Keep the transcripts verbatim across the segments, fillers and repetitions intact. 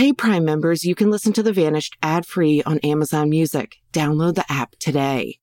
Hey, Prime members, you can listen to The Vanished ad-free on Amazon Music. Download the app today.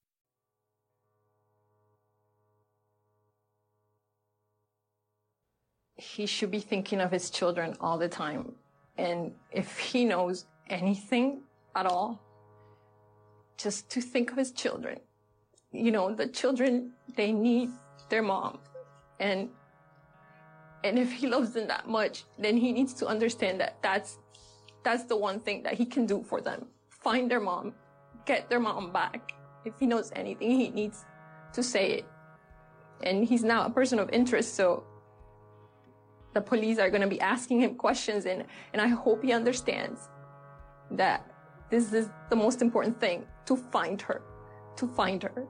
He should be thinking of his children all the time. And if he knows anything at all, just to think of his children. You know, the children, they need their mom. And and if he loves them that much, then he needs to understand that that's, that's the one thing that he can do for them. Find their mom, get their mom back. If he knows anything, he needs to say it. And he's now a person of interest, so the police are going to be asking him questions, and, and I hope he understands that this is the most important thing, to find her, to find her.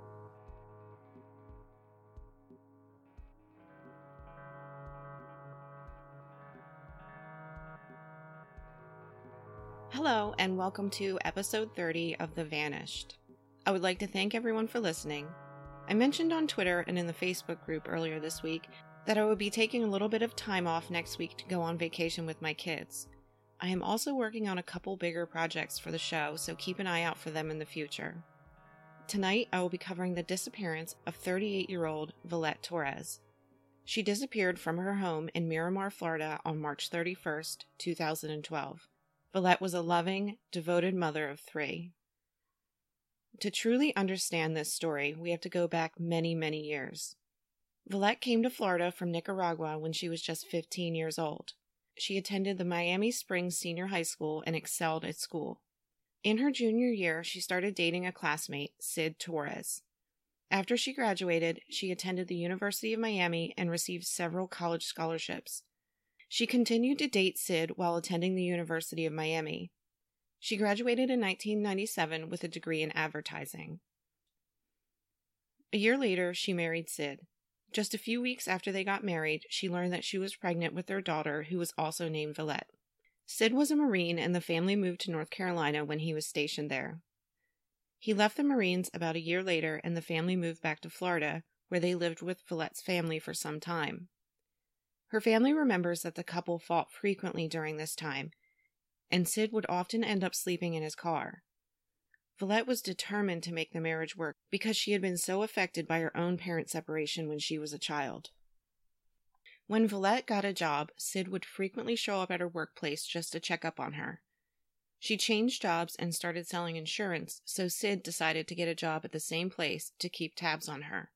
Hello, and welcome to episode thirty of The Vanished. I would like to thank everyone for listening. I mentioned on Twitter and in the Facebook group earlier this week that I would be taking a little bit of time off next week to go on vacation with my kids. I am also working on a couple bigger projects for the show, so keep an eye out for them in the future. Tonight, I will be covering the disappearance of thirty-eight-year-old Villette Torres. She disappeared from her home in Miramar, Florida on March thirty-first, two thousand twelve. Villette was a loving, devoted mother of three. To truly understand this story, we have to go back many, many years. Villette came to Florida from Nicaragua when she was just fifteen years old. She attended the Miami Springs Senior High School and excelled at school. In her junior year, she started dating a classmate, Sid Torres. After she graduated, she attended the University of Miami and received several college scholarships. She continued to date Sid while attending the University of Miami. She graduated in nineteen ninety-seven with a degree in advertising. A year later, she married Sid. Just a few weeks after they got married, she learned that she was pregnant with their daughter, who was also named Villette. Sid was a Marine, and the family moved to North Carolina when he was stationed there. He left the Marines about a year later, and the family moved back to Florida, where they lived with Villette's family for some time. Her family remembers that the couple fought frequently during this time, and Sid would often end up sleeping in his car. Villette was determined to make the marriage work because she had been so affected by her own parent separation when she was a child. When Villette got a job, Sid would frequently show up at her workplace just to check up on her. She changed jobs and started selling insurance, so Sid decided to get a job at the same place to keep tabs on her.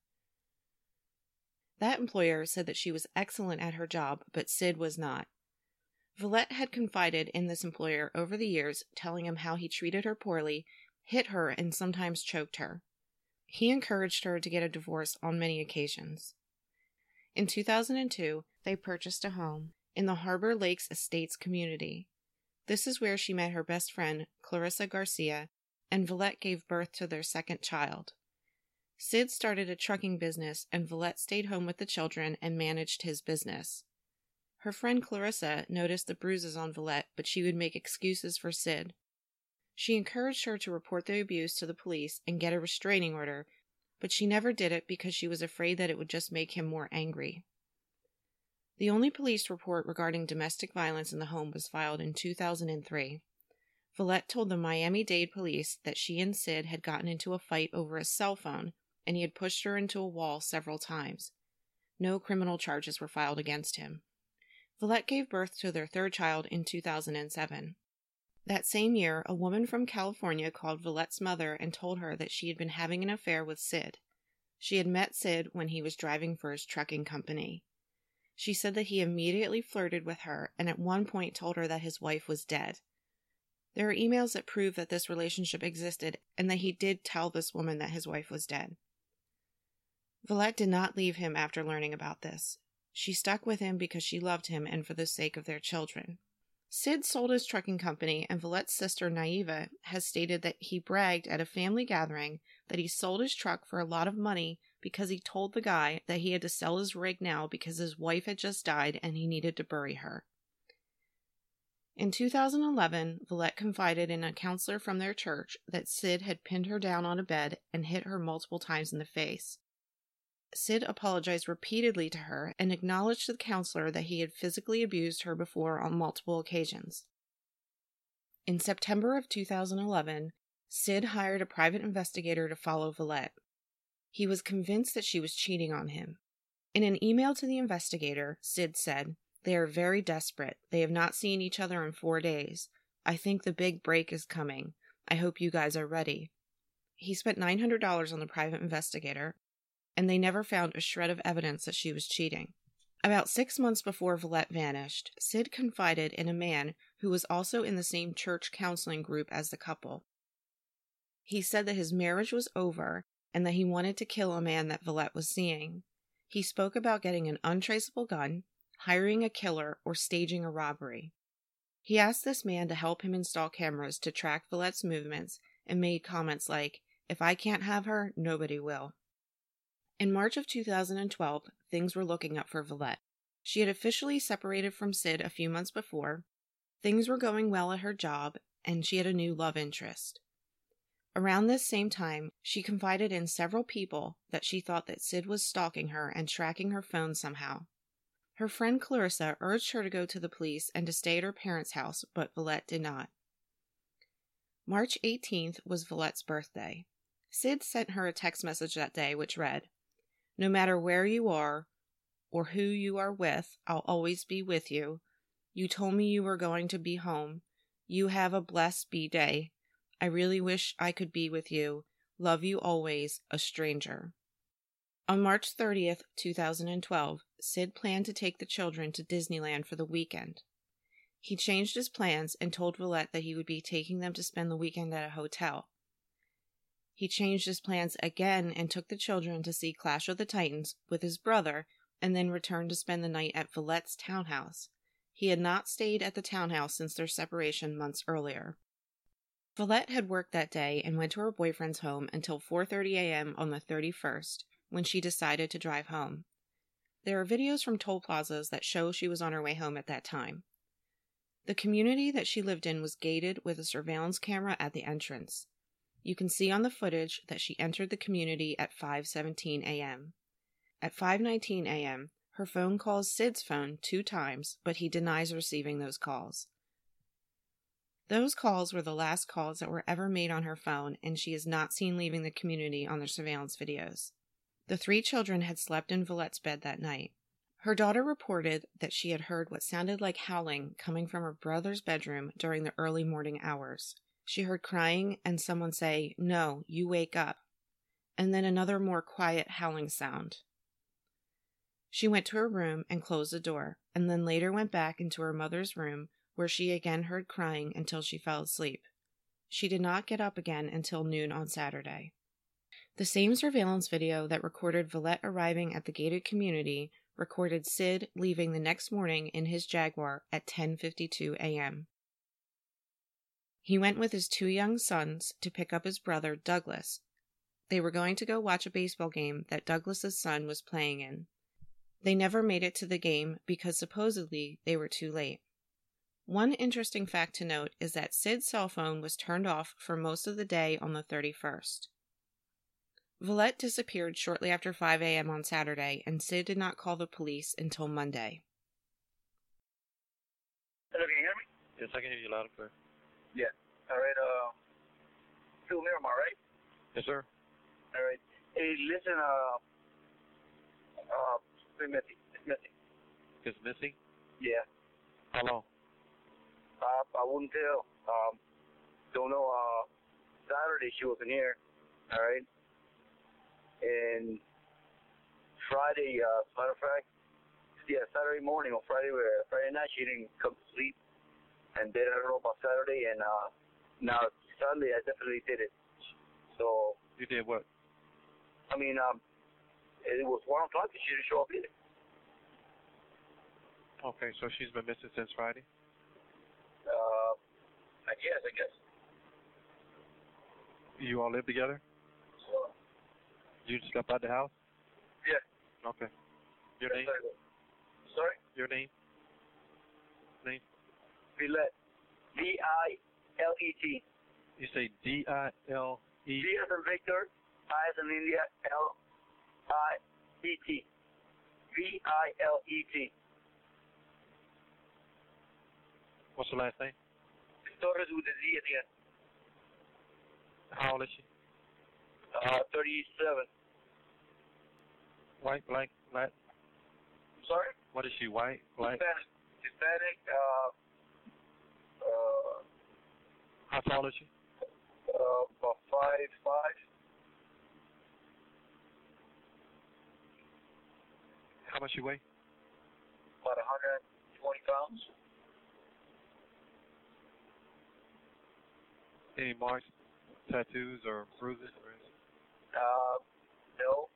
That employer said that she was excellent at her job, but Sid was not. Villette had confided in this employer over the years, telling him how he treated her poorly, hit her, and sometimes choked her. He encouraged her to get a divorce on many occasions. In two thousand two, they purchased a home in the Harbor Lakes Estates community. This is where she met her best friend, Clarissa Garcia, and Villette gave birth to their second child. Sid started a trucking business, and Villette stayed home with the children and managed his business. Her friend Clarissa noticed the bruises on Villette, but she would make excuses for Sid. She encouraged her to report the abuse to the police and get a restraining order, but she never did it because she was afraid that it would just make him more angry. The only police report regarding domestic violence in the home was filed in two thousand three. Villette told the Miami-Dade police that she and Sid had gotten into a fight over a cell phone, and he had pushed her into a wall several times. No criminal charges were filed against him. Villette gave birth to their third child in two thousand seven. That same year, a woman from California called Villette's mother and told her that she had been having an affair with Sid. She had met Sid when he was driving for his trucking company. She said that he immediately flirted with her and at one point told her that his wife was dead. There are emails that prove that this relationship existed and that he did tell this woman that his wife was dead. Villette did not leave him after learning about this. She stuck with him because she loved him and for the sake of their children. Sid sold his trucking company, and Villette's sister Naiva has stated that he bragged at a family gathering that he sold his truck for a lot of money because he told the guy that he had to sell his rig now because his wife had just died and he needed to bury her. In two thousand eleven, Villette confided in a counselor from their church that Sid had pinned her down on a bed and hit her multiple times in the face. Sid apologized repeatedly to her and acknowledged to the counselor that he had physically abused her before on multiple occasions. In September of two thousand eleven, Sid hired a private investigator to follow Villette. He was convinced that she was cheating on him. In an email to the investigator, Sid said, "They are very desperate. They have not seen each other in four days. I think the big break is coming. I hope you guys are ready." He spent nine hundred dollars on the private investigator, and they never found a shred of evidence that she was cheating. About six months before Villette vanished, Sid confided in a man who was also in the same church counseling group as the couple. He said that his marriage was over and that he wanted to kill a man that Villette was seeing. He spoke about getting an untraceable gun, hiring a killer, or staging a robbery. He asked this man to help him install cameras to track Villette's movements and made comments like, "If I can't have her, nobody will." In March of two thousand twelve, things were looking up for Villette. She had officially separated from Sid a few months before, things were going well at her job, and she had a new love interest. Around this same time, she confided in several people that she thought that Sid was stalking her and tracking her phone somehow. Her friend Clarissa urged her to go to the police and to stay at her parents' house, but Villette did not. March eighteenth was Villette's birthday. Sid sent her a text message that day which read, "No matter where you are or who you are with, I'll always be with you. You told me you were going to be home. You have a blessed B-day. I really wish I could be with you. Love you always, a stranger." On March thirtieth, two thousand twelve, Sid planned to take the children to Disneyland for the weekend. He changed his plans and told Villette that he would be taking them to spend the weekend at a hotel. He changed his plans again and took the children to see Clash of the Titans with his brother and then returned to spend the night at Villette's townhouse. He had not stayed at the townhouse since their separation months earlier. Villette had worked that day and went to her boyfriend's home until four thirty a.m. on the thirty-first, when she decided to drive home. There are videos from toll plazas that show she was on her way home at that time. The community that she lived in was gated with a surveillance camera at the entrance. You can see on the footage that she entered the community at five seventeen a.m. At five nineteen a.m., her phone calls Sid's phone two times, but he denies receiving those calls. Those calls were the last calls that were ever made on her phone, and she is not seen leaving the community on their surveillance videos. The three children had slept in Villette's bed that night. Her daughter reported that she had heard what sounded like howling coming from her brother's bedroom during the early morning hours. She heard crying and someone say, "No, you wake up," and then another more quiet howling sound. She went to her room and closed the door, and then later went back into her mother's room, where she again heard crying until she fell asleep. She did not get up again until noon on Saturday. The same surveillance video that recorded Villette arriving at the gated community recorded Sid leaving the next morning in his Jaguar at ten fifty-two a.m. He went with his two young sons to pick up his brother, Douglas. They were going to go watch a baseball game that Douglas's son was playing in. They never made it to the game because supposedly they were too late. One interesting fact to note is that Sid's cell phone was turned off for most of the day on the thirty-first. Villette disappeared shortly after five a.m. on Saturday, and Sid did not call the police until Monday. Hello, can you hear me? Yes, I can hear you loud and clear. Yeah. All right, uh, Phil Miramar, right? Yes, sir. All right. Hey, listen, uh, uh, it's missing. It's missing. It's missing? Yeah. How long? Uh, I wouldn't tell. Um, don't know, uh, Saturday she wasn't here. All right. And Friday, uh, matter of fact, yeah, Saturday morning or Friday, uh, Friday night she didn't come to sleep. And then I don't know about Saturday, and uh, now Sunday I definitely did it. So You did what? I mean, um, it was one o'clock and she didn't show up either. Okay, so she's been missing since Friday? Uh, I guess, I guess. You all live together? So, You just left out the house? yeah. Okay. Your Yes, name? I will. Sorry? Your name? Name? Villette. V I L E T. You say D I L E? V as in Victor, I as in India, L I E T. V I L E T. What's your last name? Torres with a Z at the end. How old is she? Uh, thirty-seven. White, black, black? Sorry? What is she, white, black? Hispanic. Hispanic, uh, uh, How tall is she? uh, about five, five. How much she weigh? About one hundred twenty pounds. Any marks, tattoos, or bruises? Or anything? Uh, no.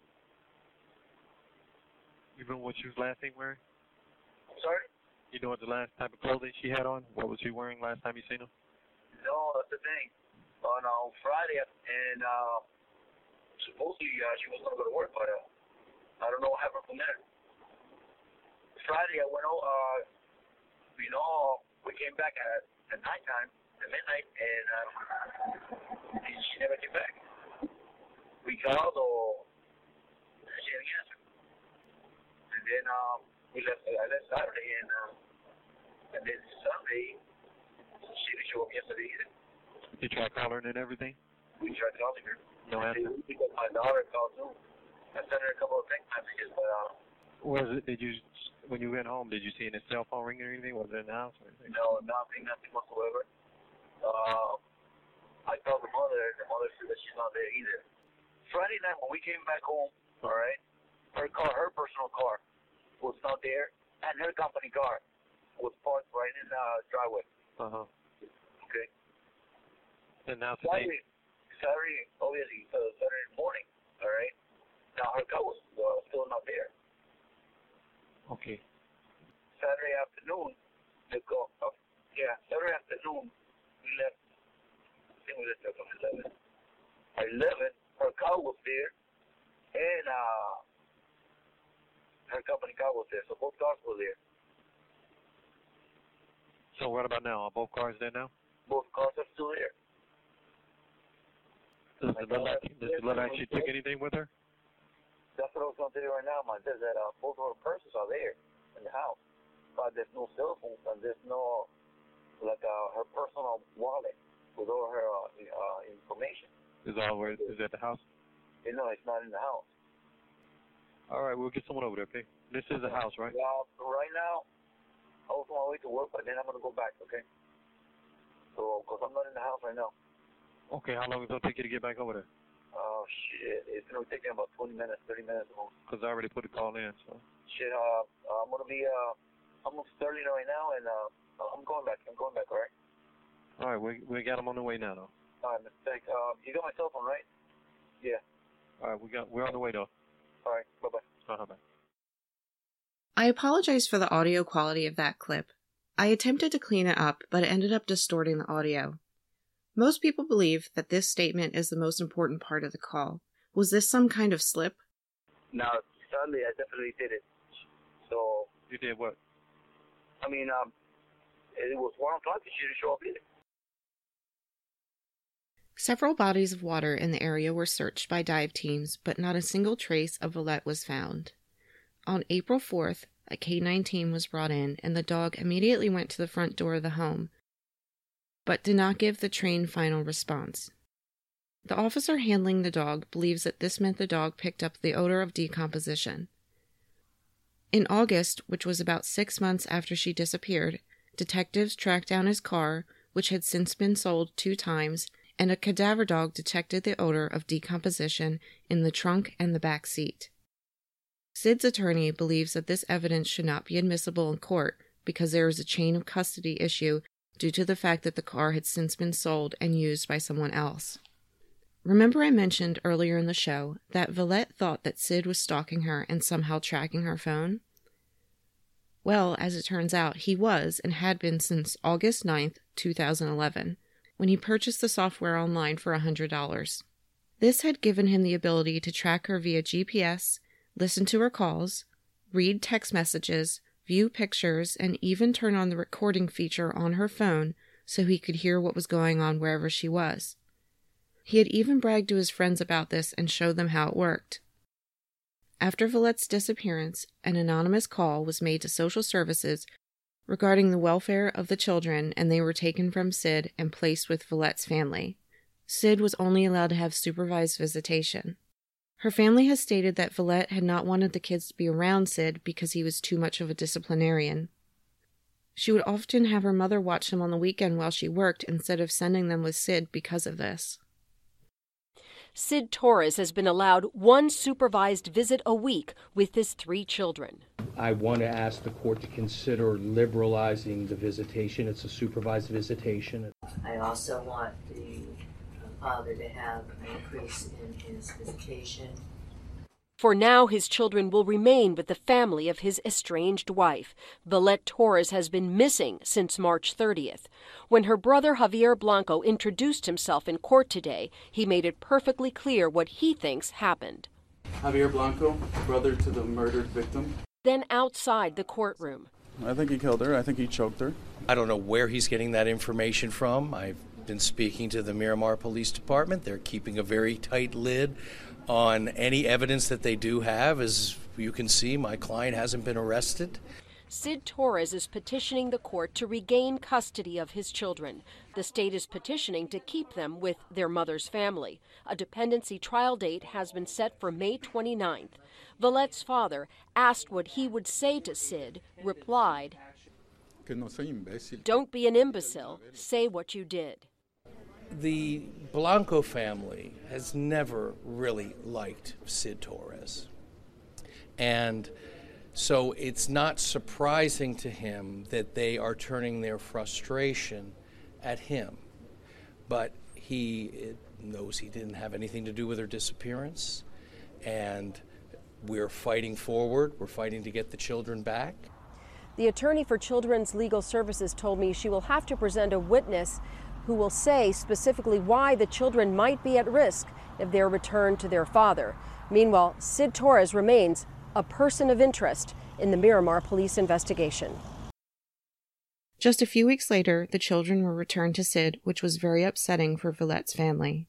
You remember what she was last thing wearing? Sorry? You know what the last type of clothing she had on? What was she wearing last time you seen her? No, that's the thing. On uh, Friday, and uh, supposedly uh, she was going to go to work, but uh, I don't know what happened from there. Friday, I went out, uh, you know, we came back at, at nighttime, at midnight, and uh, she never came back. We called, or she didn't answer. And then uh, we left, I left Saturday, and, uh, and then Sunday, she didn't show up yesterday either. You tried calling and everything? We tried calling her. No answer? Because my daughter called too. I sent her a couple of text messages, but uh, Was it, did you, when you went home, did you see any cell phone ringing or anything? Was it in the house or anything? no, nothing, nothing whatsoever. Uh, I called the mother, and the mother said that she's not there either. Friday night when we came back home, all right, her car, her personal car, was not there, and her company car was parked right in the uh, driveway. Uh-huh. Okay. And now today, Saturday, Saturday, obviously, uh, Saturday morning, all right. Now her car was uh, still not there. okay. Saturday afternoon, the go, uh, yeah, Saturday afternoon, we left. I think we left at eleven. At eleven, her car was there, and uh, her company car was there. So both cars were there. So what about now? Are both cars there now? Both cars are still there. Does it look like, does it look like she took anything with her? That's what I was going to tell you right now, man. Says that uh, both of her purses are there in the house, but there's no cell phones and there's no like uh, her personal wallet with all her uh, uh, information. Is all where is at the house? You know, it's not in the house. All right, we'll get someone over there, okay? This is the house, right? Well, right now, I was on my way to work, but then I'm going to go back, okay? So, because I'm not in the house right now. Okay, how long is it going to take you to get back over there? Oh, shit. It's going to take me about twenty minutes, thirty minutes. Because I already put the call in, so. Shit, uh, I'm going to be, uh, I'm in Sterling right now, and uh, I'm going back. I'm going back, all right? All right, we we got them on the way now, though. All right, mistake. Uh, you got my cell phone, right? Yeah. All right, we got, we're on the way, though. All right, bye-bye. Uh-huh, bye. I apologize for the audio quality of that clip. I attempted to clean it up, but it ended up distorting the audio. Most people believe that this statement is the most important part of the call. Was this some kind of slip? Now, Sunday, I definitely did it. So, You did what? I mean, um, it was one o'clock. She didn't show up either. Several bodies of water in the area were searched by dive teams, but not a single trace of Valette was found. On April fourth, a K nine team was brought in, and the dog immediately went to the front door of the home, but did not give the trained final response. The officer handling the dog believes that this meant the dog picked up the odor of decomposition. In August, which was about six months after she disappeared, detectives tracked down his car, which had since been sold two times, and a cadaver dog detected the odor of decomposition in the trunk and the back seat. Sid's attorney believes that this evidence should not be admissible in court because there is a chain of custody issue due to the fact that the car had since been sold and used by someone else. Remember I mentioned earlier in the show that Valette thought that Sid was stalking her and somehow tracking her phone? Well, as it turns out, he was and had been since August ninth, two thousand eleven, when he purchased the software online for one hundred dollars. This had given him the ability to track her via G P S, listen to her calls, read text messages, view pictures, and even turn on the recording feature on her phone so he could hear what was going on wherever she was. He had even bragged to his friends about this and showed them how it worked. After Valette's disappearance, an anonymous call was made to social services regarding the welfare of the children, and they were taken from Sid and placed with Villette's family. Sid was only allowed to have supervised visitation. Her family has stated that Villette had not wanted the kids to be around Sid because he was too much of a disciplinarian. She would often have her mother watch them on the weekend while she worked instead of sending them with Sid because of this. Sid Torres has been allowed one supervised visit a week with his three children. I want to ask the court to consider liberalizing the visitation. It's a supervised visitation. I also want the father to have an increase in his visitation. For now, his children will remain with the family of his estranged wife. Villette Torres has been missing since March thirtieth. When her brother Javier Blanco introduced himself in court today, he made it perfectly clear what he thinks happened. Javier Blanco, brother to the murdered victim. Then outside the courtroom. I think he killed her. I think he choked her. I don't know where he's getting that information from. I've been speaking to the Miramar Police Department. They're keeping a very tight lid on any evidence that they do have. As you can see, my client hasn't been arrested. Sid Torres is petitioning the court to regain custody of his children. The state is petitioning to keep them with their mother's family. A dependency trial date has been set for May twenty-ninth. Villette's father, asked what he would say to Sid, replied, "Don't be an imbecile. Say what you did." The Blanco family has never really liked Sid Torres. And so it's not surprising to him that they are turning their frustration at him. But he knows he didn't have anything to do with her disappearance. And we're fighting forward. We're fighting to get the children back. The attorney for Children's Legal Services told me she will have to present a witness who will say specifically why the children might be at risk if they're returned to their father. Meanwhile, Sid Torres remains a person of interest in the Miramar police investigation. Just a few weeks later, the children were returned to Sid, which was very upsetting for Villette's family.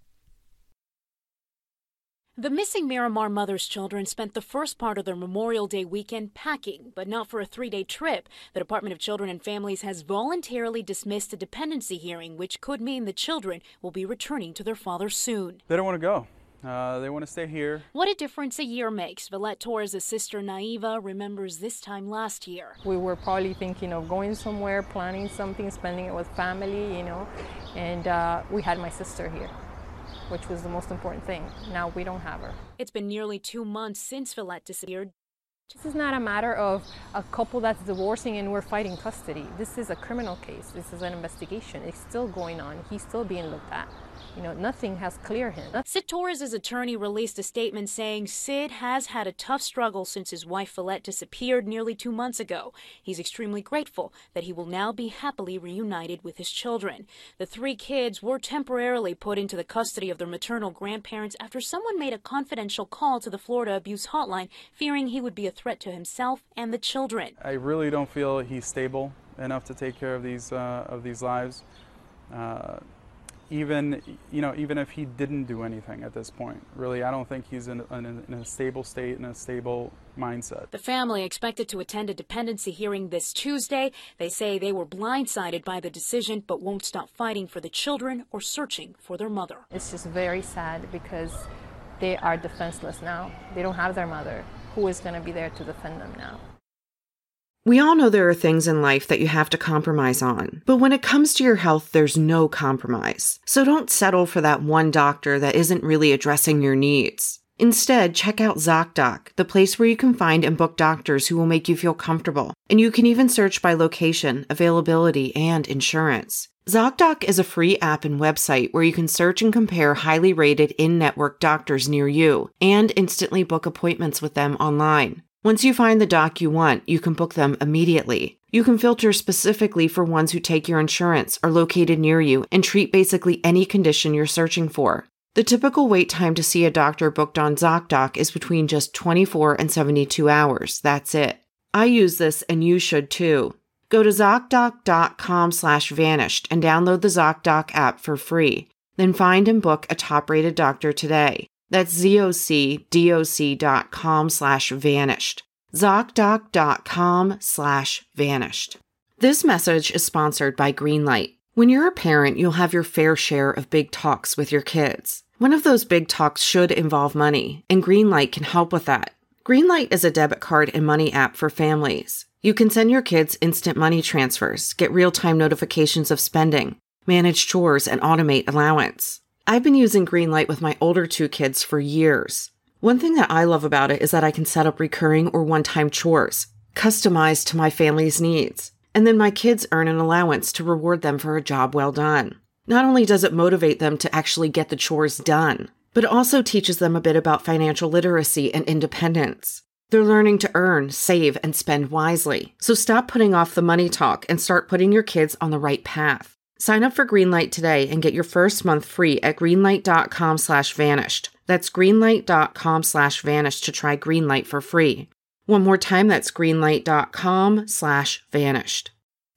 The missing Miramar mother's children spent the first part of their Memorial Day weekend packing, but not for a three-day trip. The Department of Children and Families has voluntarily dismissed a dependency hearing, which could mean the children will be returning to their father soon. They don't want to go. Uh, they want to stay here. What a difference a year makes. Villette Torres' sister Naiva remembers this time last year. We were probably thinking of going somewhere, planning something, spending it with family, you know, and uh, we had my sister here, which was the most important thing. Now we don't have her. It's been nearly two months since Villette disappeared. This is not a matter of a couple that's divorcing and we're fighting custody. This is a criminal case. This is an investigation. It's still going on. He's still being looked at. You know, nothing has cleared him. Sid Torres' attorney released a statement saying Sid has had a tough struggle since his wife Villette disappeared nearly two months ago. He's extremely grateful that he will now be happily reunited with his children. The three kids were temporarily put into the custody of their maternal grandparents after someone made a confidential call to the Florida Abuse Hotline, fearing he would be a threat to himself and the children. I really don't feel he's stable enough to take care of these uh, of these lives. Uh, Even, you know, even if he didn't do anything at this point, really, I don't think he's in, in, in a stable state, in a stable mindset. The family expected to attend a dependency hearing this Tuesday. They say they were blindsided by the decision, but won't stop fighting for the children or searching for their mother. It's just very sad because they are defenseless now. They don't have their mother. Who is going to be there to defend them now? We all know there are things in life that you have to compromise on, but when it comes to your health, there's no compromise. So don't settle for that one doctor that isn't really addressing your needs. Instead, check out ZocDoc, the place where you can find and book doctors who will make you feel comfortable. And you can even search by location, availability, and insurance. ZocDoc is a free app and website where you can search and compare highly rated in-network doctors near you and instantly book appointments with them online. Once you find the doc you want, you can book them immediately. You can filter specifically for ones who take your insurance, are located near you, and treat basically any condition you're searching for. The typical wait time to see a doctor booked on ZocDoc is between just twenty-four and seventy-two hours. That's it. I use this and you should too. Go to ZocDoc.com slash vanished and download the ZocDoc app for free. Then find and book a top-rated doctor today. That's ZocDoc dot com slash vanished. ZocDoc.com slash vanished. This message is sponsored by Greenlight. When you're a parent, you'll have your fair share of big talks with your kids. One of those big talks should involve money, and Greenlight can help with that. Greenlight is a debit card and money app for families. You can send your kids instant money transfers, get real-time notifications of spending, manage chores, and automate allowance. I've been using Greenlight with my older two kids for years. One thing that I love about it is that I can set up recurring or one-time chores, customized to my family's needs. And then my kids earn an allowance to reward them for a job well done. Not only does it motivate them to actually get the chores done, but it also teaches them a bit about financial literacy and independence. They're learning to earn, save, and spend wisely. So stop putting off the money talk and start putting your kids on the right path. Sign up for Greenlight today and get your first month free at greenlight.com slash vanished. That's greenlight.com slash vanished to try Greenlight for free. One more time, that's greenlight.com slash vanished.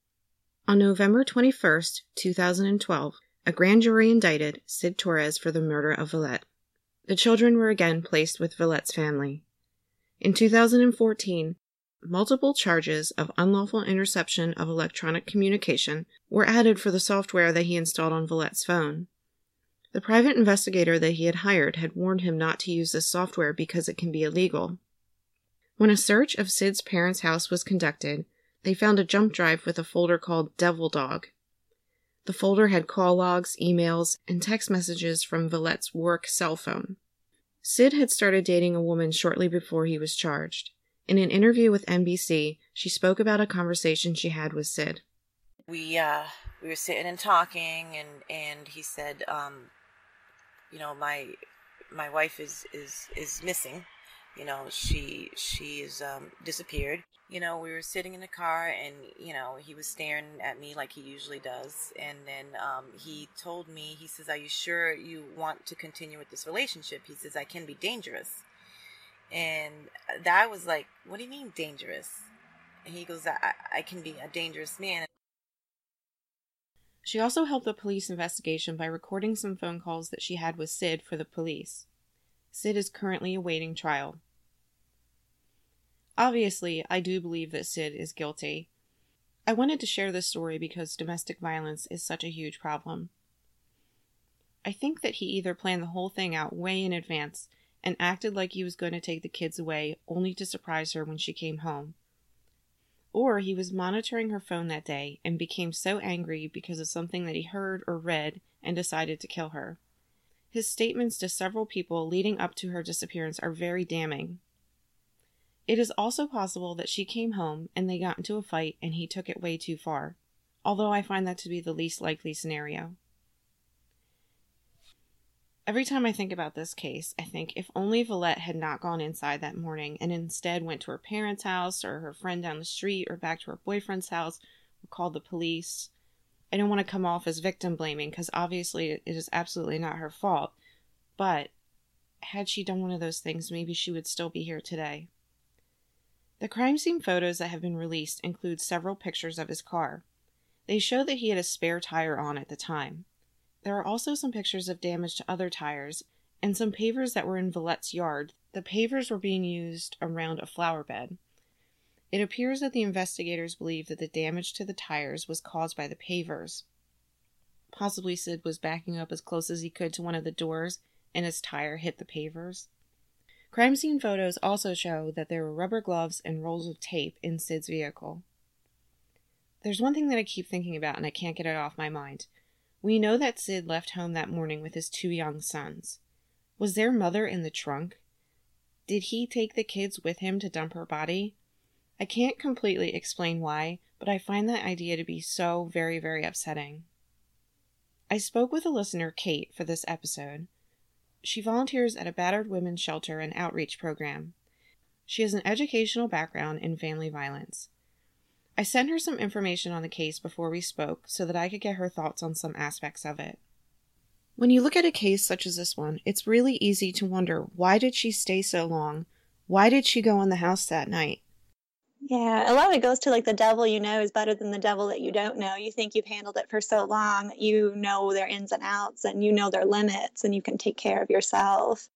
On November twenty-first, two thousand twelve, a grand jury indicted Sid Torres for the murder of Villette. The children were again placed with Villette's family. In two thousand fourteen, multiple charges of unlawful interception of electronic communication were added for the software that he installed on Villette's phone. The private investigator that he had hired had warned him not to use this software because it can be illegal. When a search of Sid's parents' house was conducted, they found a jump drive with a folder called Devil Dog. The folder had call logs, emails, and text messages from Villette's work cell phone. Sid had started dating a woman shortly before he was charged. In an interview with N B C, she spoke about a conversation she had with Sid. We uh, we were sitting and talking, and, and he said, um, you know, my my wife is, is, is missing. You know, she she is um, disappeared. You know, we were sitting in the car, and, you know, he was staring at me like he usually does. And then um, he told me, he says, are you sure you want to continue with this relationship? He says, I can be dangerous. And that was like, what do you mean dangerous? And he goes, I, I can be a dangerous man. She also helped the police investigation by recording some phone calls that she had with Sid for the police. Sid is currently awaiting trial. Obviously, I do believe that Sid is guilty. I wanted to share this story because domestic violence is such a huge problem. I think that he either planned the whole thing out way in advance and acted like he was going to take the kids away only to surprise her when she came home. Or he was monitoring her phone that day and became so angry because of something that he heard or read and decided to kill her. His statements to several people leading up to her disappearance are very damning. It is also possible that she came home and they got into a fight and he took it way too far, although I find that to be the least likely scenario. Every time I think about this case, I think if only Villette had not gone inside that morning and instead went to her parents' house or her friend down the street or back to her boyfriend's house or called the police. I don't want to come off as victim blaming because obviously it is absolutely not her fault, but had she done one of those things, maybe she would still be here today. The crime scene photos that have been released include several pictures of his car. They show that he had a spare tire on at the time. There are also some pictures of damage to other tires and some pavers that were in Villette's yard. The pavers were being used around a flower bed. It appears that the investigators believe that the damage to the tires was caused by the pavers. Possibly Sid was backing up as close as he could to one of the doors and his tire hit the pavers. Crime scene photos also show that there were rubber gloves and rolls of tape in Sid's vehicle. There's one thing that I keep thinking about and I can't get it off my mind. We know that Sid left home that morning with his two young sons. Was their mother in the trunk? Did he take the kids with him to dump her body? I can't completely explain why, but I find that idea to be so very, very upsetting. I spoke with a listener, Kate, for this episode. She volunteers at a battered women's shelter and outreach program. She has an educational background in family violence. I sent her some information on the case before we spoke so that I could get her thoughts on some aspects of it. When you look at a case such as this one, it's really easy to wonder, why did she stay so long? Why did she go in the house that night? Yeah, a lot of it goes to like the devil you know is better than the devil that you don't know. You think you've handled it for so long that you know their ins and outs and you know their limits and you can take care of yourself.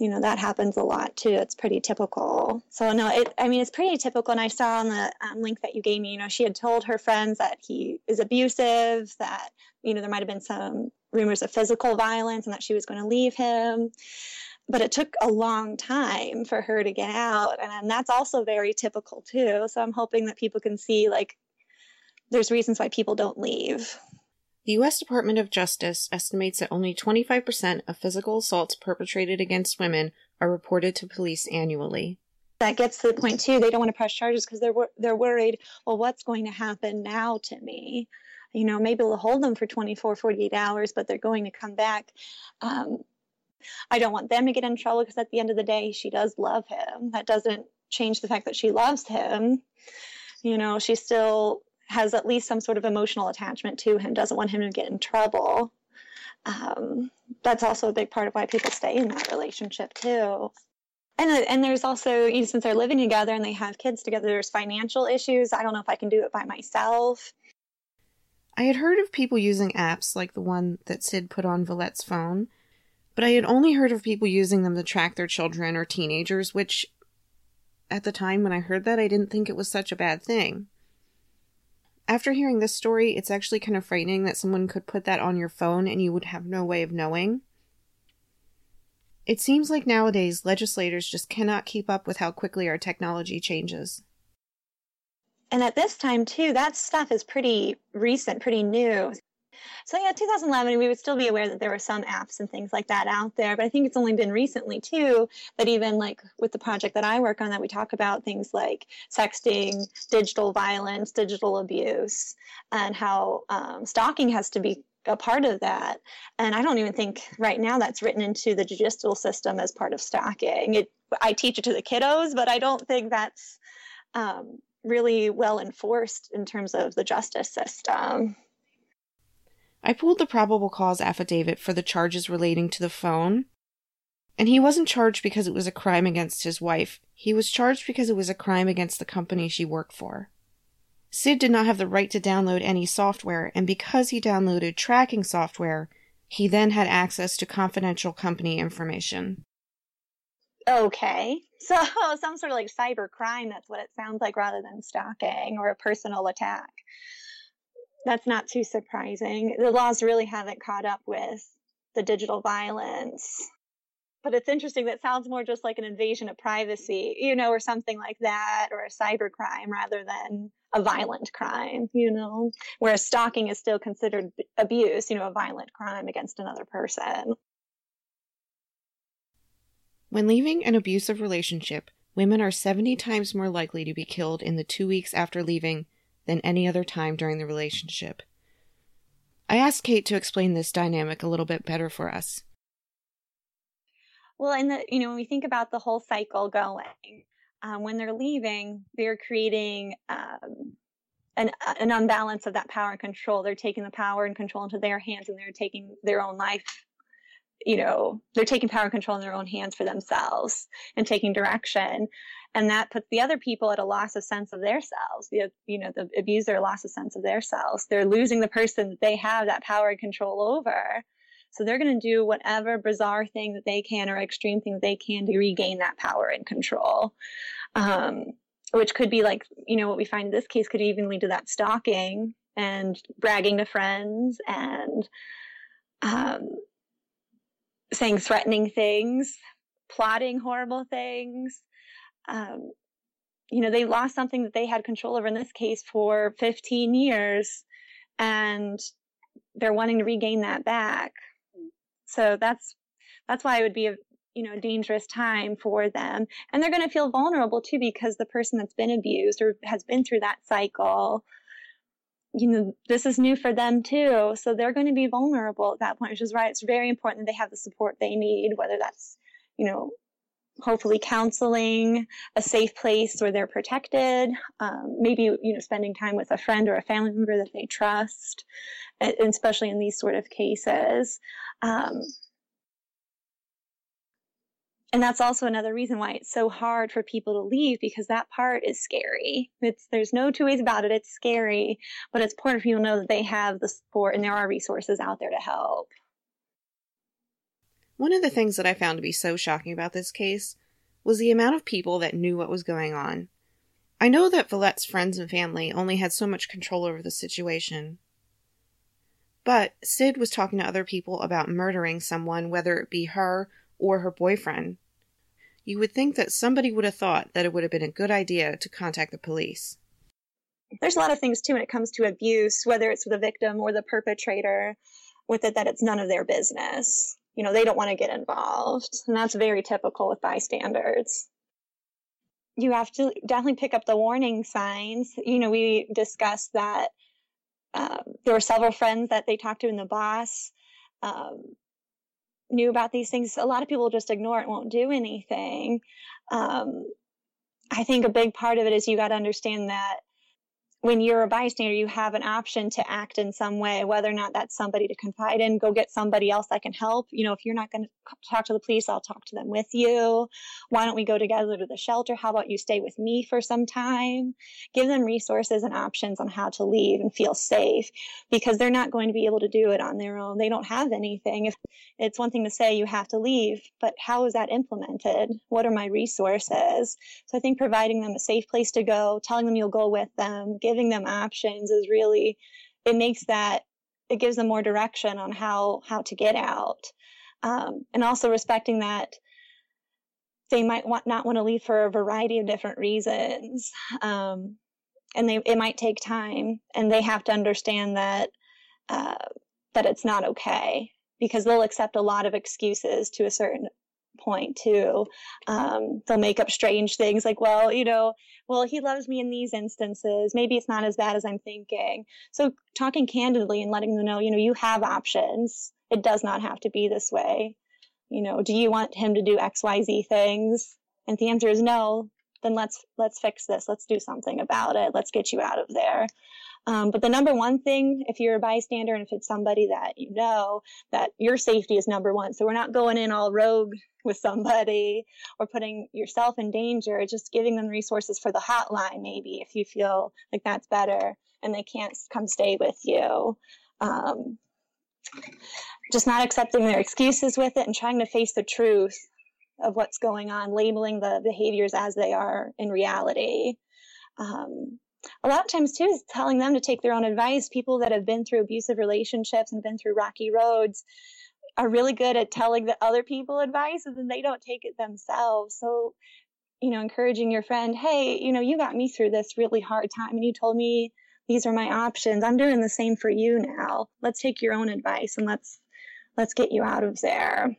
you know, that happens a lot too. It's pretty typical. So no, it, I mean, it's pretty typical. And I saw on the um, link that you gave me, you know, she had told her friends that he is abusive, that, you know, there might've been some rumors of physical violence and that she was going to leave him. But it took a long time for her to get out. And, and that's also very typical too. So I'm hoping that people can see, like, there's reasons why people don't leave. The U S Department of Justice estimates that only twenty-five percent of physical assaults perpetrated against women are reported to police annually. That gets to the point, too. They don't want to press charges because they're, they're worried, well, what's going to happen now to me? You know, maybe we'll hold them for twenty-four, forty-eight hours, but they're going to come back. Um, I don't want them to get in trouble because at the end of the day, she does love him. That doesn't change the fact that she loves him. You know, she still has at least some sort of emotional attachment to him, doesn't want him to get in trouble. Um, that's also a big part of why people stay in that relationship too. And, and there's also, you know, since they're living together and they have kids together, there's financial issues. I don't know if I can do it by myself. I had heard of people using apps like the one that Sid put on Villette's phone, but I had only heard of people using them to track their children or teenagers, which at the time when I heard that, I didn't think it was such a bad thing. After hearing this story, it's actually kind of frightening that someone could put that on your phone and you would have no way of knowing. It seems like nowadays legislators just cannot keep up with how quickly our technology changes. And at this time, too, that stuff is pretty recent, pretty new. So, yeah, two thousand eleven, we would still be aware that there were some apps and things like that out there. But I think it's only been recently, too, that even like with the project that I work on, that we talk about things like sexting, digital violence, digital abuse, and how um, stalking has to be a part of that. And I don't even think right now that's written into the judicial system as part of stalking. It, I teach it to the kiddos, but I don't think that's um, really well enforced in terms of the justice system. I pulled the probable cause affidavit for the charges relating to the phone, and he wasn't charged because it was a crime against his wife. He was charged because it was a crime against the company she worked for. Sid did not have the right to download any software, and because he downloaded tracking software, he then had access to confidential company information. Okay. So some sort of like cyber crime, that's what it sounds like, rather than stalking or a personal attack. That's not too surprising. The laws really haven't caught up with the digital violence. But it's interesting, that sounds more just like an invasion of privacy, you know, or something like that, or a cyber crime rather than a violent crime, you know, whereas stalking is still considered abuse, you know, a violent crime against another person. When leaving an abusive relationship, women are seventy times more likely to be killed in the two weeks after leaving than any other time during the relationship. I asked Kate to explain this dynamic a little bit better for us. Well, and the, you know, when we think about the whole cycle going, um, when they're leaving, they're creating um, an, an unbalance of that power and control. They're taking the power and control into their hands, and they're taking their own life. You know, they're taking power and control in their own hands for themselves and taking direction. And that puts the other people at a loss of sense of their selves. The, you know, the abuser loss of sense of their selves. They're losing the person that they have that power and control over. So they're going to do whatever bizarre thing that they can or extreme thing that they can to regain that power and control. Um, which could be like, you know, what we find in this case could even lead to that stalking and bragging to friends and um, saying threatening things, plotting horrible things. Um, you know, they lost something that they had control over in this case for fifteen years, and they're wanting to regain that back. So that's, that's why it would be a, you know, dangerous time for them. And they're going to feel vulnerable too, because the person that's been abused or has been through that cycle, you know, this is new for them too. So they're going to be vulnerable at that point, which is why it's very important that they have the support they need, whether that's, you know, hopefully counseling, a safe place where they're protected, um, maybe, you know, spending time with a friend or a family member that they trust, and especially in these sort of cases. Um, and that's also another reason why it's so hard for people to leave, because that part is scary. It's, there's no two ways about it. It's scary, but it's important for people to know that they have the support and there are resources out there to help. One of the things that I found to be so shocking about this case was the amount of people that knew what was going on. I know that Villette's friends and family only had so much control over the situation. But Sid was talking to other people about murdering someone, whether it be her or her boyfriend. You would think that somebody would have thought that it would have been a good idea to contact the police. There's a lot of things, too, when it comes to abuse, whether it's the victim or the perpetrator, with it that it's none of their business. You know, they don't want to get involved. And that's very typical with bystanders. You have to definitely pick up the warning signs. You know, we discussed that um, there were several friends that they talked to, and the boss um, knew about these things. A lot of people just ignore it, won't do anything. Um, I think a big part of it is you got to understand that when you're a bystander, you have an option to act in some way, whether or not that's somebody to confide in, go get somebody else that can help. You know, if you're not going to talk to the police, I'll talk to them with you. Why don't we go together to the shelter? How about you stay with me for some time? Give them resources and options on how to leave and feel safe, because they're not going to be able to do it on their own. They don't have anything. If it's one thing to say you have to leave, but how is that implemented? What are my resources? So I think providing them a safe place to go, telling them you'll go with them, giving them options is really, it makes that, it gives them more direction on how, how to get out. Um, and also respecting that they might want, not want to leave for a variety of different reasons. Um, and they, it might take time, and they have to understand that, uh, that it's not okay, because they'll accept a lot of excuses to a certain point too. Um, they'll make up strange things like, well, you know, well, he loves me in these instances. Maybe it's not as bad as I'm thinking. So talking candidly and letting them know, you know, you have options. It does not have to be this way. You know, do you want him to do X, Y, Z things? And if the answer is no, then let's, let's fix this. Let's do something about it. Let's get you out of there. Um, but the number one thing, if you're a bystander and if it's somebody that you know, that your safety is number one. So we're not going in all rogue with somebody or putting yourself in danger. It's just giving them resources for the hotline, maybe, if you feel like that's better and they can't come stay with you. Um, just not accepting their excuses with it and trying to face the truth of what's going on, labeling the behaviors as they are in reality. Um, A lot of times, too, is telling them to take their own advice. People that have been through abusive relationships and been through rocky roads are really good at telling the other people advice, and then they don't take it themselves. So, you know, encouraging your friend, hey, you know, you got me through this really hard time, and you told me these are my options. I'm doing the same for you now. Let's take your own advice, and let's let's get you out of there.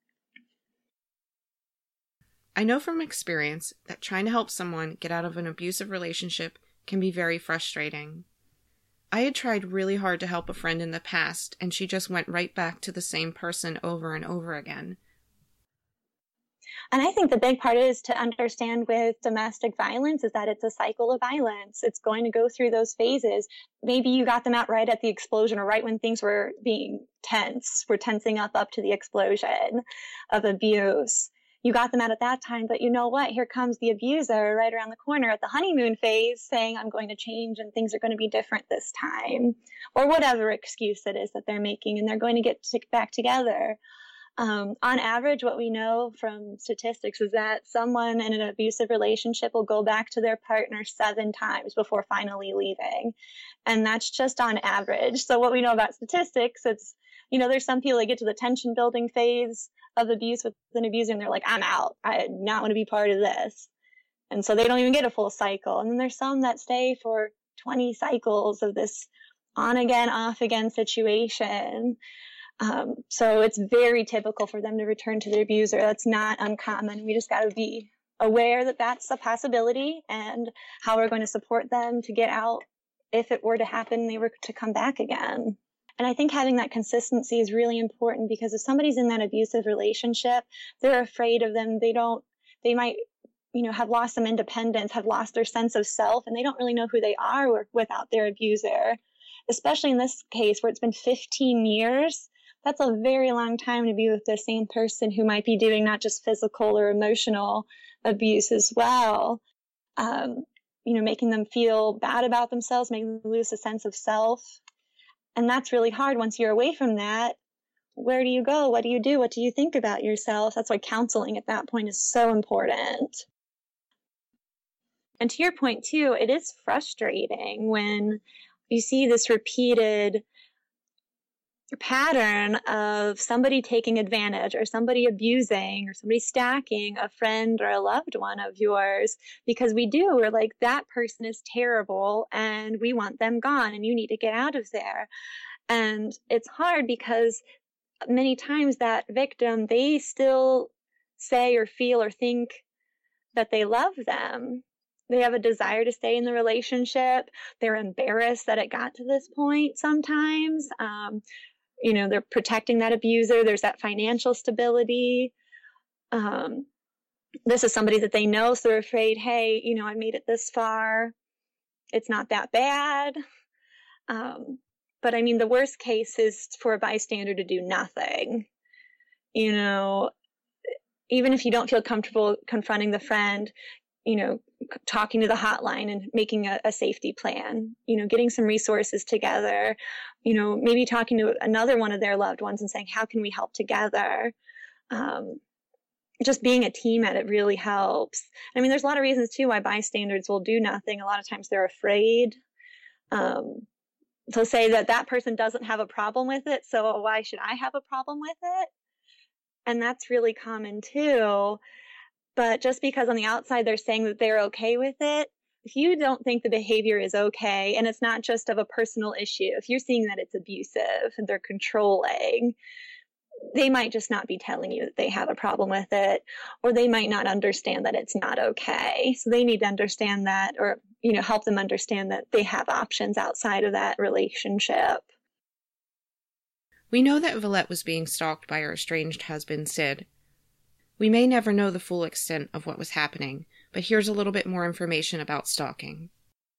I know from experience that trying to help someone get out of an abusive relationship can be very frustrating. I had tried really hard to help a friend in the past, and she just went right back to the same person over and over again. And I think the big part is to understand with domestic violence is that it's a cycle of violence. It's going to go through those phases. Maybe you got them out right at the explosion or right when things were being tense, were tensing up up to the explosion of abuse. You got them out at that time, but you know what? Here comes the abuser right around the corner at the honeymoon phase saying, I'm going to change and things are going to be different this time, or whatever excuse it is that they're making, and they're going to get back together. Um, on average, what we know from statistics is that someone in an abusive relationship will go back to their partner seven times before finally leaving. And that's just on average. So what we know about statistics, it's, you know, there's some people that get to the tension building phase of abuse with an abuser and they're like, I'm out. I do not want to be part of this. And so they don't even get a full cycle. And then there's some that stay for twenty cycles of this on again, off again situation. Um, so it's very typical for them to return to the abuser. That's not uncommon. We just got to be aware that that's a possibility and how we're going to support them to get out if it were to happen, they were to come back again. And I think having that consistency is really important, because if somebody's in that abusive relationship, they're afraid of them. They don't, they might, you know, have lost some independence, have lost their sense of self, and they don't really know who they are without their abuser, especially in this case where it's been fifteen years. That's a very long time to be with the same person who might be doing not just physical or emotional abuse as well. Um, you know, making them feel bad about themselves, making them lose a sense of self. And that's really hard once you're away from that. where do you go? What do you do? What do you think about yourself? That's why counseling at that point is so important. And to your point too, it is frustrating when you see this repeated pattern of somebody taking advantage or somebody abusing or somebody stacking a friend or a loved one of yours, because we do, we're like, that person is terrible and we want them gone and you need to get out of there. And it's hard because many times that victim, they still say or feel or think that they love them. They have a desire to stay in the relationship. They're embarrassed that it got to this point sometimes. Um, you know, they're protecting that abuser. There's that financial stability. Um, this is somebody that they know, so they're afraid, hey, you know, I made it this far. It's not that bad. Um, but I mean, the worst case is for a bystander to do nothing. You know, even if you don't feel comfortable confronting the friend, you know, talking to the hotline and making a, a safety plan, you know, getting some resources together, you know, maybe talking to another one of their loved ones and saying, how can we help together? Um, just being a team at it really helps. I mean, there's a lot of reasons too why bystanders will do nothing. A lot of times they're afraid. Um, to say that that person doesn't have a problem with it, so why should I have a problem with it? And that's really common too. But just because on the outside they're saying that they're okay with it, if you don't think the behavior is okay, and it's not just of a personal issue, if you're seeing that it's abusive and they're controlling, they might just not be telling you that they have a problem with it, or they might not understand that it's not okay. So they need to understand that, or, you know, help them understand that they have options outside of that relationship. We know that Valette was being stalked by her estranged husband, Sid. We may never know the full extent of what was happening, but here's a little bit more information about stalking.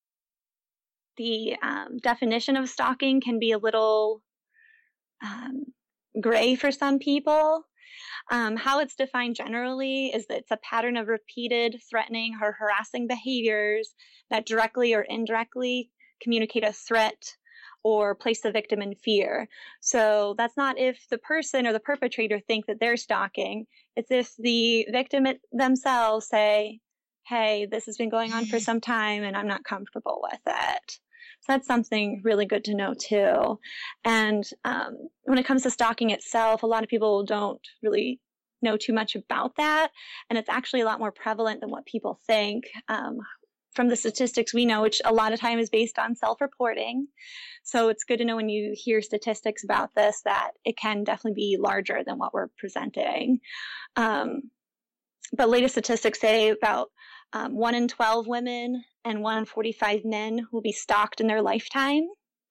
The um, definition of stalking can be a little um, gray for some people. Um, how it's defined generally is that it's a pattern of repeated threatening or harassing behaviors that directly or indirectly communicate a threat or place the victim in fear. So that's not if the person or the perpetrator think that they're stalking. It's if the victim themselves say, hey, this has been going on for some time and I'm not comfortable with it. So that's something really good to know too. And um, when it comes to stalking itself, a lot of people don't really know too much about that. And it's actually a lot more prevalent than what people think. Um, from the statistics we know, which a lot of time is based on self-reporting. So it's good to know when you hear statistics about this that it can definitely be larger than what we're presenting. Um, but latest statistics say about um, one in twelve women and one in forty-five men will be stalked in their lifetime.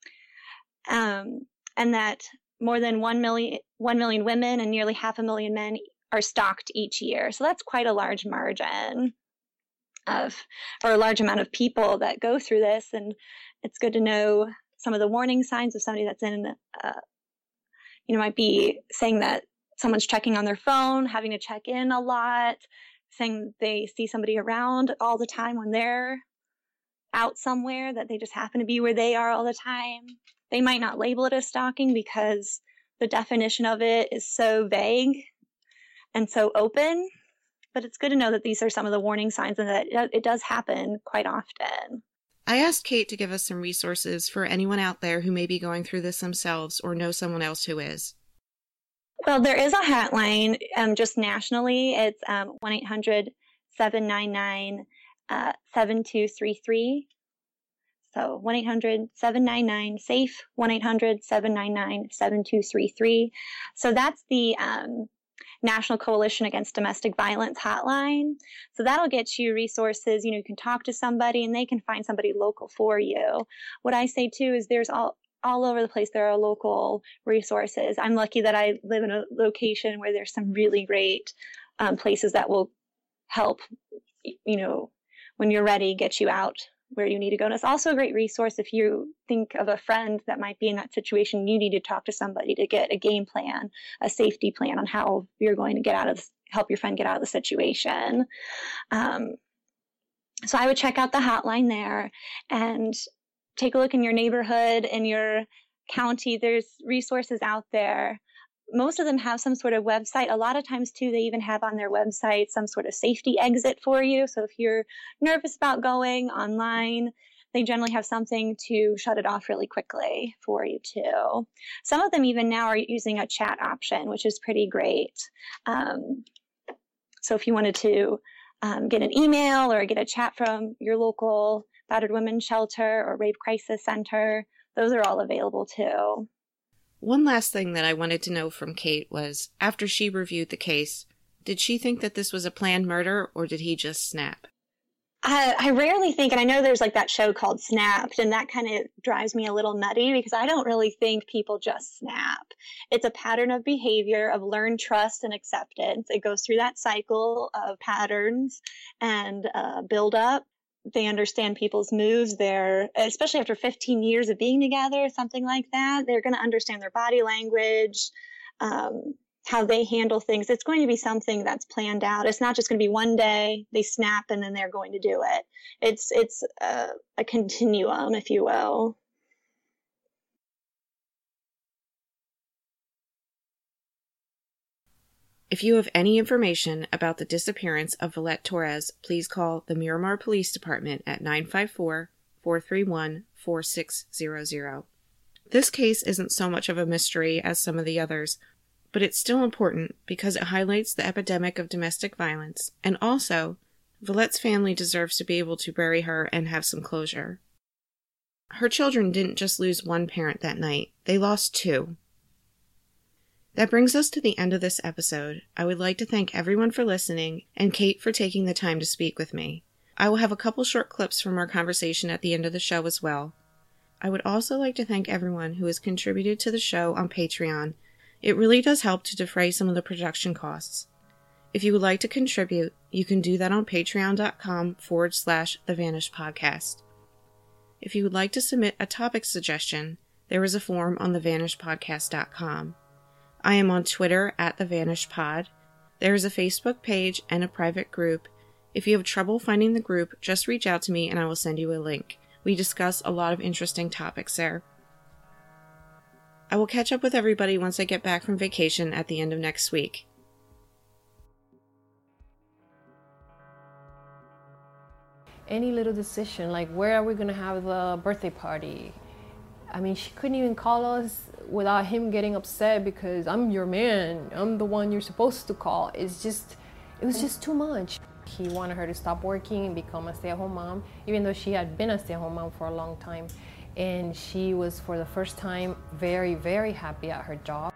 Um, and that more than one million, one million women and nearly half a million men are stalked each year. So that's quite a large margin of, or a large amount of people that go through this. And it's good to know some of the warning signs of somebody that's in, uh, you know, might be saying that someone's checking on their phone, having to check in a lot, saying they see somebody around all the time when they're out somewhere, that they just happen to be where they are all the time. They might not label it as stalking because the definition of it is so vague and so open. But it's good to know that these are some of the warning signs and that it does happen quite often. I asked Kate to give us some resources for anyone out there who may be going through this themselves or know someone else who is. Well, there is a hotline um, just nationally. It's um, one eight hundred seven nine nine seven two three three. So one eight hundred seven nine nine SAFE, one eight hundred seven nine nine seven two three three. So that's the um, National Coalition Against Domestic Violence hotline. So that'll get you resources. You know, you can talk to somebody and they can find somebody local for you. What I say too is there's all all over the place. There are local resources. I'm lucky that I live in a location where there's some really great um, places that will help, you know, when you're ready, get you out where you need to go. And it's also a great resource if you think of a friend that might be in that situation. You need to talk to somebody to get a game plan, a safety plan on how you're going to get out of, help your friend get out of the situation. Um, so I would check out the hotline there and take a look in your neighborhood, in your county. There's resources out there. most of them have some sort of website. A lot of times, too, they even have on their website some sort of safety exit for you. So if you're nervous about going online, they generally have something to shut it off really quickly for you, too. Some of them even now are using a chat option, which is pretty great. Um, so if you wanted to um, get an email or get a chat from your local battered women's shelter or rape crisis center, those are all available, too. One last thing that I wanted to know from Kate was, after she reviewed the case, did she think that this was a planned murder, or did he just snap? I, I rarely think, and I know there's like that show called Snapped, and that kind of drives me a little nutty because I don't really think people just snap. It's a pattern of behavior, of learned trust and acceptance. It goes through that cycle of patterns and uh, build up. They understand people's moves. They're, especially after fifteen years of being together, something like that, they're going to understand their body language, um, how they handle things. It's going to be something that's planned out. It's not just going to be one day they snap and then they're going to do it. It's, it's a, a continuum, if you will. If you have any information about the disappearance of Valette Torres, please call the Miramar Police Department at nine five four, four three one, four six zero zero. This case isn't so much of a mystery as some of the others, but it's still important because it highlights the epidemic of domestic violence, and also, Valette's family deserves to be able to bury her and have some closure. Her children didn't just lose one parent that night, they lost two. That brings us to the end of this episode. I would like to thank everyone for listening and Kate for taking the time to speak with me. I will have a couple short clips from our conversation at the end of the show as well. I would also like to thank everyone who has contributed to the show on Patreon. It really does help to defray some of the production costs. If you would like to contribute, you can do that on patreon.com forward slash The Vanished Podcast. If you would like to submit a topic suggestion, there is a form on the vanished podcast dot com. I am on Twitter at The Vanished Pod. There is a Facebook page and a private group. If you have trouble finding the group, just reach out to me and I will send you a link. We discuss a lot of interesting topics there. I will catch up with everybody once I get back from vacation at the end of next week. Any little decision, like where are we going to have the birthday party? I mean, she couldn't even call us without him getting upset because I'm your man. I'm the one you're supposed to call. It's just, it was just too much. He wanted her to stop working and become a stay-at-home mom, even though she had been a stay-at-home mom for a long time. And she was, for the first time, very, very happy at her job.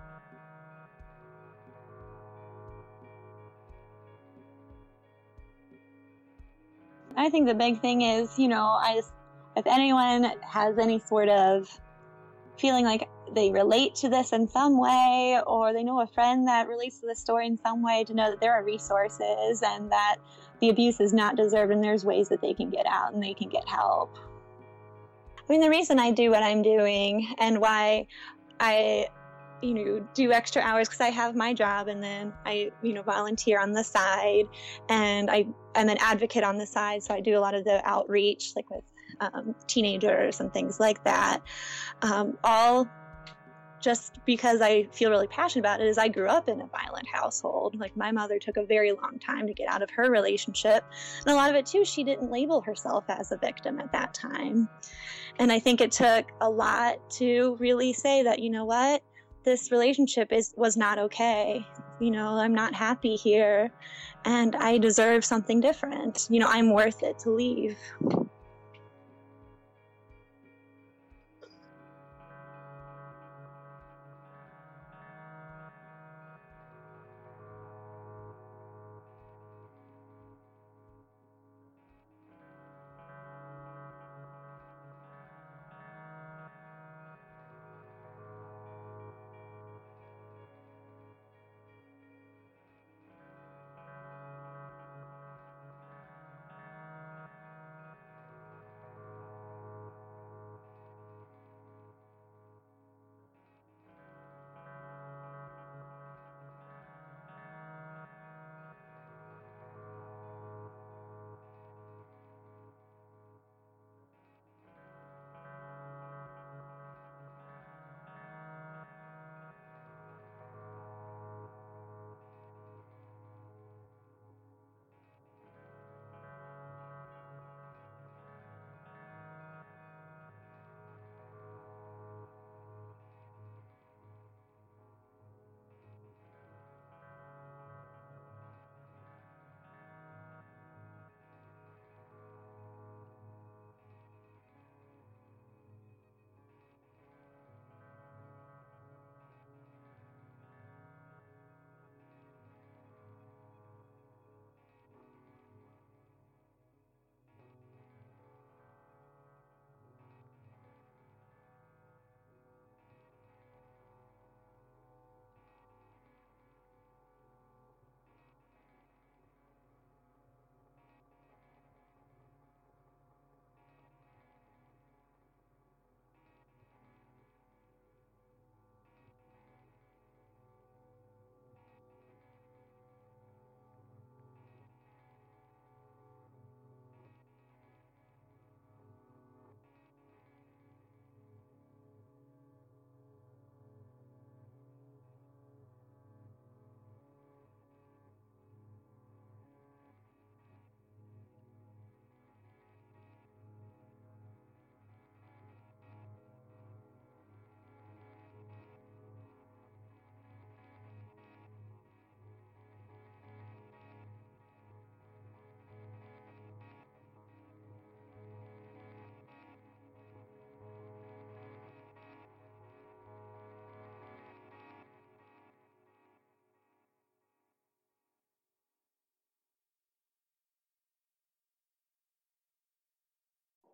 I think the big thing is, you know, I just, if anyone has any sort of feeling like they relate to this in some way, or they know a friend that relates to the story in some way, to know that there are resources and that the abuse is not deserved and there's ways that they can get out and they can get help. I mean, the reason I do what I'm doing and why I, you know, do extra hours, because I have my job and then I, you know, volunteer on the side, and I, I'm an advocate on the side, so I do a lot of the outreach, like with um, teenagers and things like that. Um, all just because I feel really passionate about it is I grew up in a violent household. Like, my mother took a very long time to get out of her relationship. And a lot of it too, she didn't label herself as a victim at that time. And I think it took a lot to really say that, you know what, this relationship is was not okay. You know, I'm not happy here and I deserve something different. You know, I'm worth it to leave.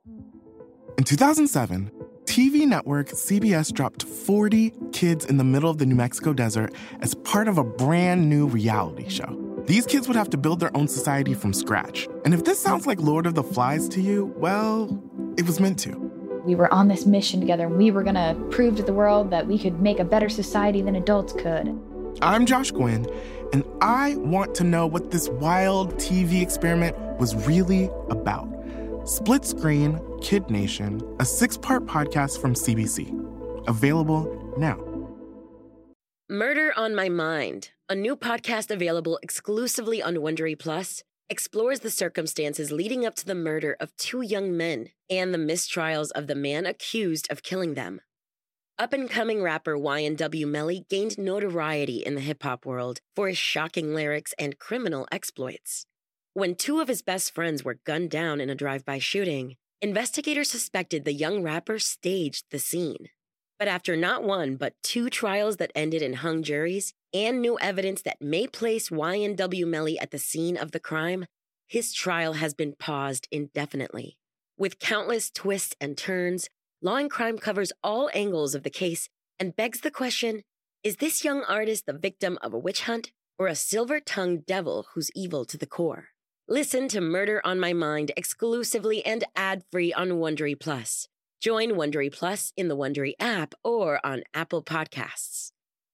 In two thousand seven, T V network C B S dropped forty kids in the middle of the New Mexico desert as part of a brand new reality show. These kids would have to build their own society from scratch. And if this sounds like Lord of the Flies to you, well, it was meant to. We were on this mission together, and we were going to prove to the world that we could make a better society than adults could. I'm Josh Gwynn, and I want to know what this wild T V experiment was really about. Split Screen, Kid Nation, a six-part podcast from C B C. Available now. Murder on My Mind, a new podcast available exclusively on Wondery Plus, explores the circumstances leading up to the murder of two young men and the mistrials of the man accused of killing them. Up-and-coming rapper Y N W Melly gained notoriety in the hip-hop world for his shocking lyrics and criminal exploits. When two of his best friends were gunned down in a drive-by shooting, investigators suspected the young rapper staged the scene. But after not one but two trials that ended in hung juries and new evidence that may place Y N W Melly at the scene of the crime, his trial has been paused indefinitely. With countless twists and turns, Law and Crime covers all angles of the case and begs the question, is this young artist the victim of a witch hunt or a silver-tongued devil who's evil to the core? Listen to Murder on My Mind exclusively and ad-free on Wondery Plus. Join Wondery Plus in the Wondery app or on Apple Podcasts.